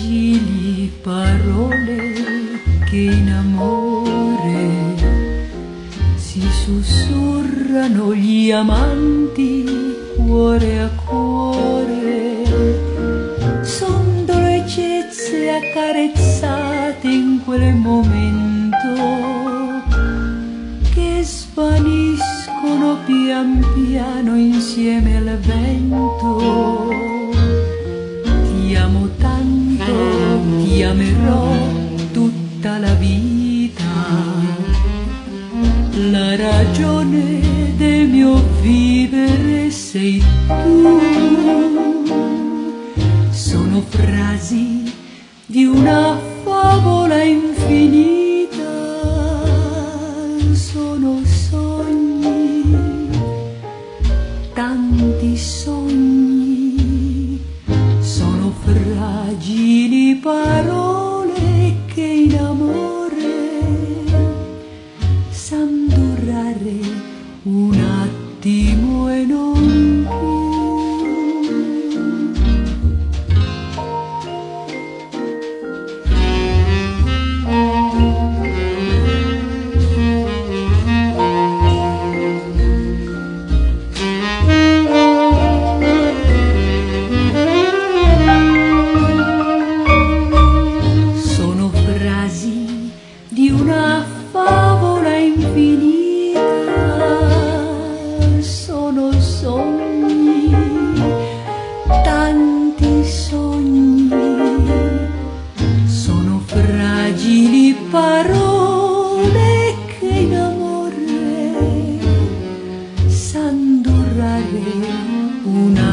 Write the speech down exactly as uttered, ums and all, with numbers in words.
fragili parole che in amore si sussurrano gli amanti cuore a cuore, son dolcezze accarezzate in quel momento che svaniscono pian piano insieme al vento. Ti amo tanto, ti amerò tutta la vita, la ragione del mio vivere sei tu. Sono frasi di una favola infinita, sono sogni, tanti sogni, sono fragili parole che in amore san durare un attimo e non più. Sono frasi di una favola infinita, sono sogni, tanti sogni, sono fragili parole che in amore san durare una